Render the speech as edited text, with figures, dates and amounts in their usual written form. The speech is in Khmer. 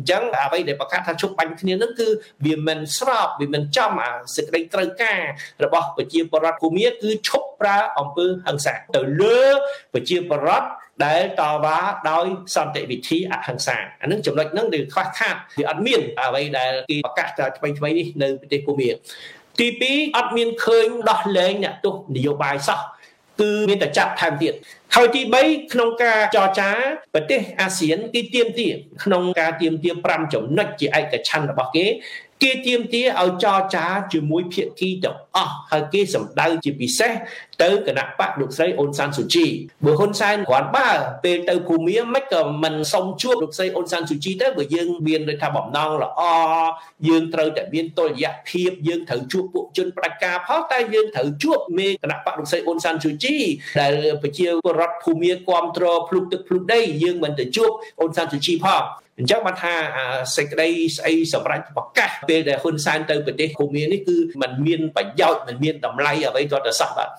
ចឹងអ្វីដែលប្រកាសថាឈប់បាញ់គ្នានឹងគឺវាមិនស្របវាមិនចំសេចក្តីត្រូវការរបស់ប្រជាពលរដ្ឋភូមាគឺឈប់ប្រើអំពើហិង្សាទៅលើប្រជាពលរដ្ឋដែលតវ៉ាដោយសន្តិវិធីអហិង្សាអានឹងចំណុចហ្នឹងដែលខ្វះខាតវាអត់មានអ្វីដែលគេប្រកាសថាថ្មីៗនេះនៅប្រទេសភូមាទី2អត់មានឃើញដោះលែងអ្នកទោសនយោបាយសោះគឺមានតែចាប់ថែមទៀតហើយទី3ក្នុងការចរចាប្រទេសអាស៊ានគេទាមទារក្នុងការទាមទារ5ចំណុចជាឯកច្ឆន្ទរបស់គេទាមទារឲ្យចរចាជាមួយភាគីទាំងអស់ហើយគេសម្ដៅជាពិសេសទៅគណៈបកលោកស្រីអ៊ុនសានស៊ូជីបើហ៊ុនសែនគ្រាន់បើពេលទៅភូមាមិនក៏មិនសុំជួបលោកស្រីអ៊ុនសានស៊ូជីទៅបើយើងមានដូចថាបំណងល្អយើងត្រូវតែមានតុល្យភាពយើងត្រូវជួបពួកជនផ្ដាច់ការផងតែយើងត្រូវជួបមេគណៈបកលោកស្រីអ៊ុនសានស៊ូជីដែលប្រជាពលរដ្ឋភូមាគ្រប់គ្រងភ្លុកទឹកភ្លុកដីយើងមិនទៅជួបអ៊ុនសានស៊ូជីផងអញ្ចឹងបានថាសេចក្តីស្អីសម្រាប់ប្រកាសពេលដែលហ៊ុនសែនទៅប្រទេសភូមានេះគឺมันមានប្រយោជន៍มันមានតម្លៃអ្វីទាល់តែសោះបាទ